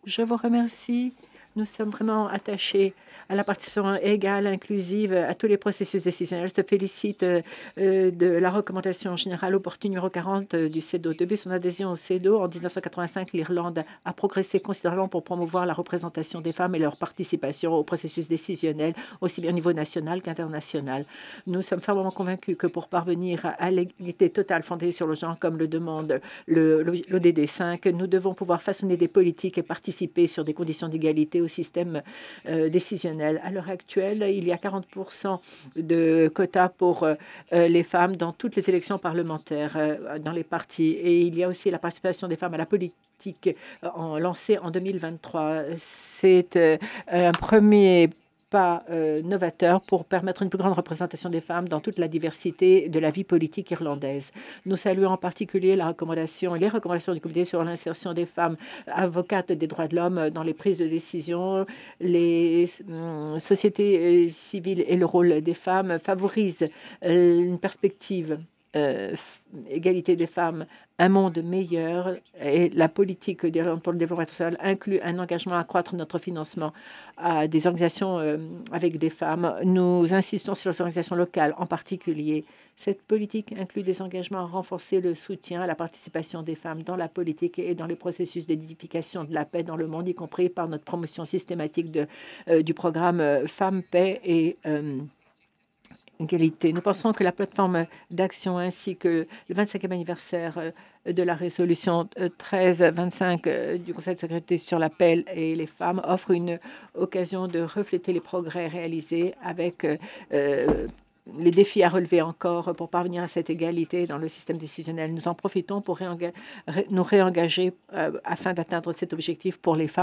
Je vous remercie. Nous sommes vraiment attachés à la participation égale, inclusive à tous les processus décisionnels. Je te félicite de la recommandation générale au portée numéro 40 du CEDAW. Depuis son adhésion au CEDAW en 1985, l'Irlande a progressé considérablement pour promouvoir la représentation des femmes et leur participation au processus décisionnel, aussi bien au niveau national qu'international. Nous sommes fermement convaincus que pour parvenir à l'égalité totale fondée sur le genre, comme le demande l'ODD 5, nous devons pouvoir façonner des politiques et participer sur des conditions d'égalité au système décisionnel. À l'heure actuelle, il y a 40% de quotas pour les femmes dans toutes les élections parlementaires dans les partis. Et il y a aussi la participation des femmes à la politique lancée en 2023. C'est un premier pas novateur pour permettre une plus grande représentation des femmes dans toute la diversité de la vie politique irlandaise. Nous saluons en particulier les recommandations du comité sur l'insertion des femmes avocates des droits de l'homme dans les prises de décision. Les sociétés civiles et le rôle des femmes favorisent une perspective égalité des femmes, un monde meilleur, et la politique d'Irlande pour le développement international inclut un engagement à accroître notre financement à des organisations avec des femmes. Nous insistons sur les organisations locales en particulier. Cette politique inclut des engagements à renforcer le soutien à la participation des femmes dans la politique et dans les processus d'édification de la paix dans le monde, y compris par notre promotion systématique du programme Femmes, Paix et Égalité. Nous pensons que la plateforme d'action ainsi que le 25e anniversaire de la résolution 1325 du Conseil de sécurité sur la paix et les femmes offre une occasion de refléter les progrès réalisés avec les défis à relever encore pour parvenir à cette égalité dans le système décisionnel. Nous en profitons pour nous réengager afin d'atteindre cet objectif pour les femmes